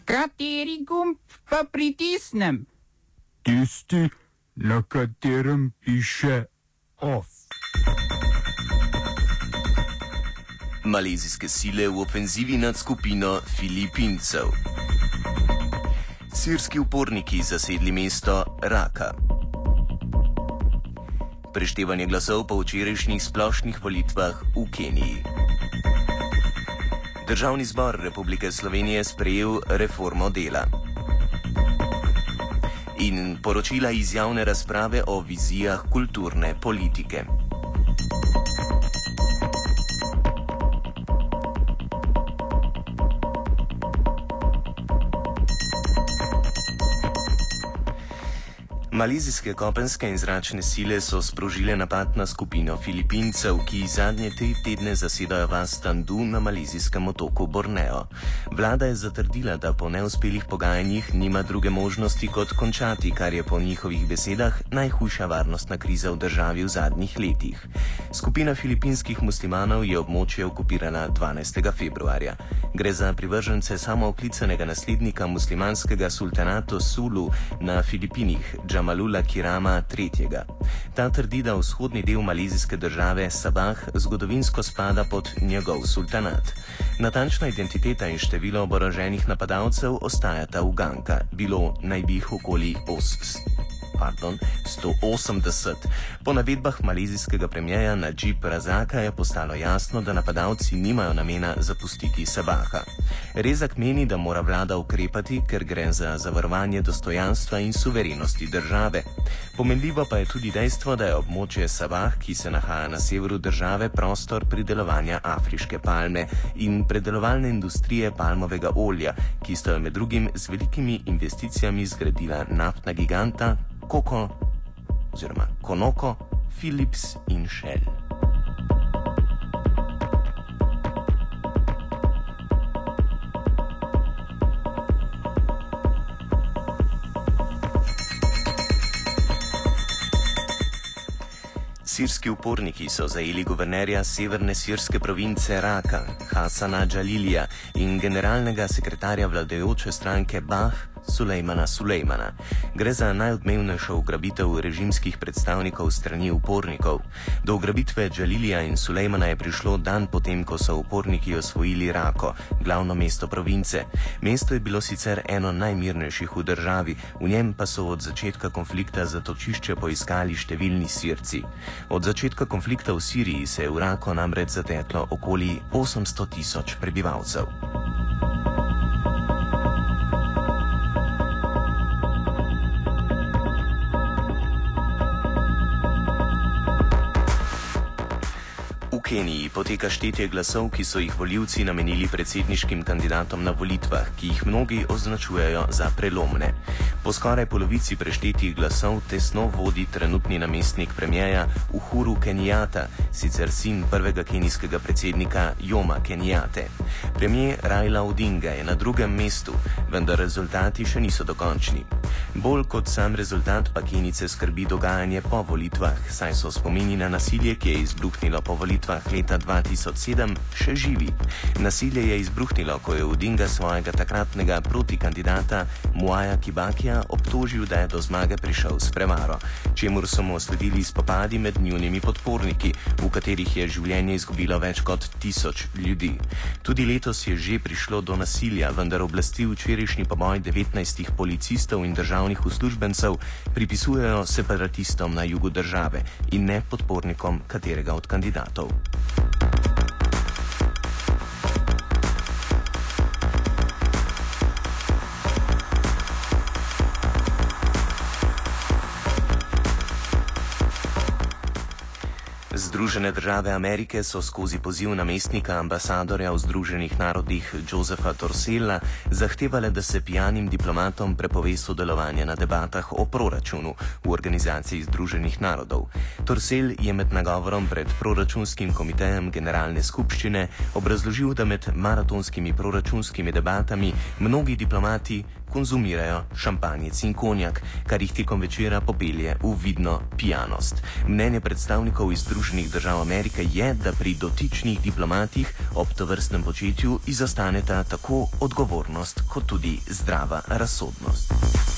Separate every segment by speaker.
Speaker 1: Kateri gumb pa pritisnem?
Speaker 2: Tisti, na katerem piše OFF.
Speaker 3: Malezijske sile v ofenzivi nad skupino Filipincev. Sirski uporniki zasedli mesto Raka. Preštevanje glasov po včerajšnjih splošnih volitvah v Keniji. Državni zbor Republike Slovenije sprejel reformo dela. In poročila iz javne razprave o vizijah kulturne politike. Malezijske kopenske in zračne sile so sprožile napad na skupino Filipincev, ki zadnje 3 tedne zasedajo vas Tandu na malezijskem otoku Borneo. Vlada je zatrdila, da po neuspelih pogajanjih nima druge možnosti kot končati, kar je po njihovih besedah najhujša varnostna kriza v državi v zadnjih letih. Skupina filipinskih muslimanov je območje okupirala 12. februarja. Gre za privržence samooklicanega naslednika muslimanskega sultanata Sulu na Filipinih, Jamalula Kirama III. Ta trdi, da vzhodni del malezijske države Sabah zgodovinsko spada pod njegov sultanat. Natančna identiteta in število oboroženih napadalcev ostajata uganka. Bilo naj bi jih okoli 180. Po navedbah malezijskega premierja Najib Razaka je postalo jasno, da napadalci nimajo namena zapustiti Sabaha. Rezak meni, da mora vlada ukrepati, ker gre za zavarovanje dostojanstva in suverenosti države. Pomenljivo pa je tudi dejstvo, da je območje Sabah, ki se nahaja na severu države, prostor pridelovanja afriške palme in predelovalne industrije palmovega olja, ki sta jo med drugim z velikimi investicijami zgradila naftna giganta Conoco, Philips in Shell. Sirski uporniki so zajeli guvernerja severne sirske province Raka, Hasana Džalilija, in generalnega sekretarja vladajoče stranke Bah, Sulejmana. Gre za najodmevnejšo ugrabitev režimskih predstavnikov strani upornikov. Do ugrabitve Džalilija in Sulejmana je prišlo dan potem, ko so uporniki osvojili Rako, glavno mesto province. Mesto je bilo sicer eno najmirnejših v državi, v njem pa so od začetka konflikta zatočišče poiskali številni Sirci. Od začetka konflikta v Siriji se je v Rako namreč zateklo okoli 800.000 prebivalcev. V Keniji poteka štetje glasov, ki so jih volivci namenili predsedniškim kandidatom na volitvah, ki jih mnogi označujejo za prelomne. Po skoraj polovici preštetih glasov tesno vodi trenutni namestnik premierja Uhuru Kenyatta, sicer sin prvega kenijskega predsednika Joma Kenyatte. Premier Raila Odinga je na drugem mestu, vendar rezultati še niso dokončni. Bolj kot sam rezultat pa Kenijce skrbi dogajanje po volitvah, saj so spomini na nasilje, ki je izbruhnilo po volitvah leta 2007, še živi. Nasilje je izbruhnilo, ko je Odinga svojega takratnega protikandidata Mwaja Kibakija obtožil, da je do zmage prišel s prevaro, čemur so mu sledili spopadi med njunimi podporniki, v katerih je življenje izgubilo več kot 1000 ljudi. Tudi letos je že prišlo do nasilja, vendar oblasti včerajšnji poboj 19 policistov in državnih uslužbencev pripisujejo separatistom na jugu države in ne podpornikom katerega od kandidatov. Združene države Amerike so skozi poziv namestnika ambasadorja v Združenih narodih Josepha Torsella zahtevale, da se pijanim diplomatom prepove sodelovanje na debatah o proračunu v Organizaciji Združenih narodov. Torsell je med nagovorom pred proračunskim komitejem Generalne skupščine obrazložil, da med maratonskimi proračunskimi debatami mnogi diplomati konzumirajo šampanjec in konjak, kar jih tekom večera popelje v vidno pijanost. Mnenje predstavnikov iz Združenih držav Amerike je, da pri dotičnih diplomatih ob tovrstnem početju izostaneta tako odgovornost kot tudi zdrava razsodnost.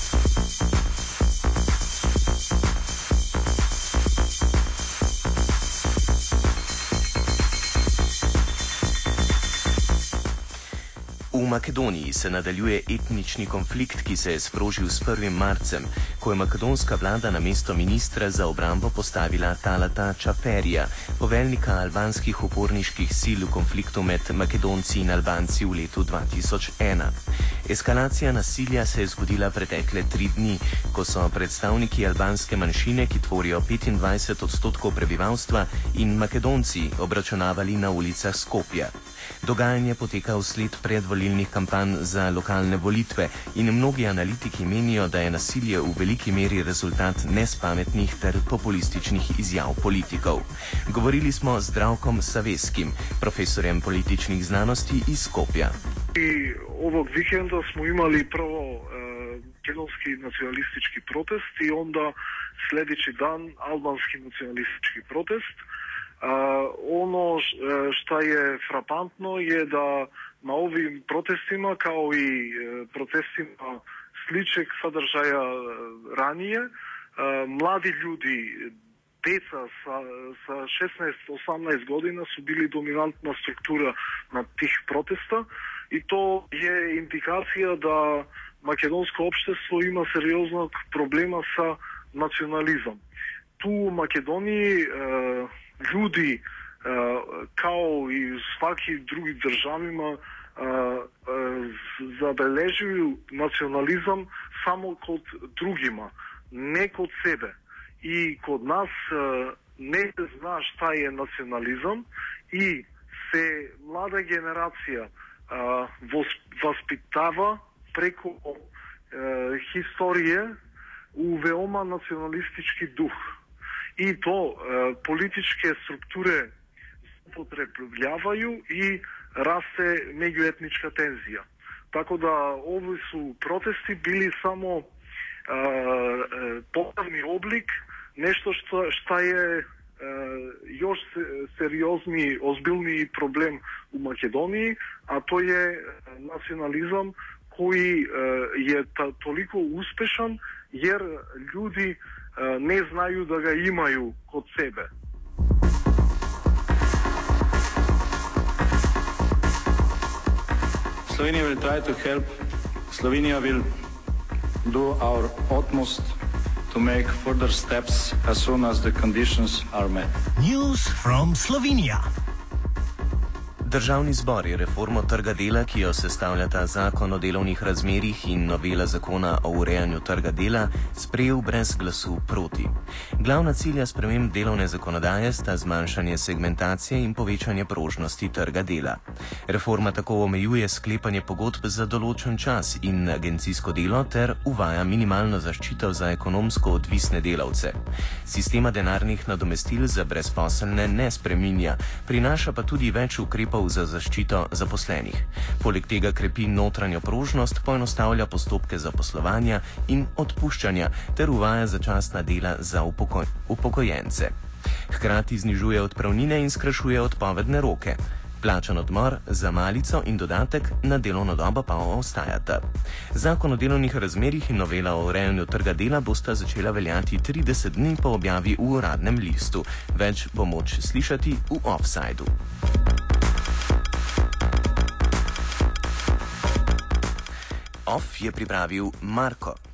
Speaker 3: V Makedoniji se nadaljuje etnični konflikt, ki se je sprožil s 1. marcem, ko je makedonska vlada na mesto ministra za obrambo postavila Talata Čaferija, poveljnika albanskih uporniških sil v konfliktu med Makedonci in Albanci v letu 2001. Eskalacija nasilja se je zgodila pretekle 3 dni, ko so predstavniki albanske manjšine, ki tvorijo 25% prebivalstva, in Makedonci obračunavali na ulicah Skopja. Dogajanje poteka vsled predvolilnih kampanj za lokalne volitve in mnogi analitiki menijo, da je nasilje v veliki meri rezultat nespametnih ter populističnih izjav politikov. Govorili smo z Zdravkom Saveskim, profesorjem političnih znanosti iz Skopja.
Speaker 4: Ovog vikenda smo imali prvo makedonski nacionalistički protest i onda sljedeći dan albanski nacionalistički protest. Ono što je frapantno je da na ovim protestima, kao i protestima sličeg sadržaja ranije, mladi ljudi, deca sa 16-18 godina su bili dominantna struktura na tih protesta i to je indikacija da makedonsko opštestvo ima serioznog problema sa nacionalizmom. Tu u Makedoniji ljudi kao i u svaki drugi državima zabeležuju nacionalizam samo kod drugima, ne kod sebe. I kod nas ne zna šta je nacionalizam i se mlada generacija vaspitava preko historije u veoma nacionalistički duh. I to političke strukture upotrebljavaju i raste međuetnička tenzija. Tako da ovi su protesti bili samo pojavni oblik, nešto što je još seriozniji, ozbiljniji problem u Makedoniji, a to je nacionalizam koji je toliko uspešan jer ljudi ne znaju da ga imaju kod sebe.
Speaker 5: Slovenia will try to help. Slovenia will do our utmost to make further steps as soon as the conditions are met.
Speaker 6: News from Slovenia.
Speaker 3: Državni zbor je reformo trga dela, ki jo sestavljata zakon o delovnih razmerjih in novela zakona o urejanju trga dela, sprejel brez glasu proti. Glavna cilja sprememb delovne zakonodaje sta zmanjšanje segmentacije in povečanje prožnosti trga dela. Reforma tako omejuje sklepanje pogodb za določen čas in agencijsko delo ter uvaja minimalno zaščito za ekonomsko odvisne delavce. Sistema denarnih nadomestil za brezposelne ne spreminja, prinaša pa tudi več ukrepov za zaščito zaposlenih. Poleg tega krepi notranjo prožnost, poenostavlja postopke zaposlovanja in odpuščanja ter uvaja začasna dela za upokojence. Hkrati znižuje odpravnine in skrajšuje odpovedne roke. Plačan odmor za malico in dodatek na delovno dobo pa ostajata. Zakon o delovnih razmerjih in novela o urejanju trga dela bosta začela veljati 30 dni po objavi v Uradnem listu. Več bo moč slišati v Offsideu. Off je pripravil Marko.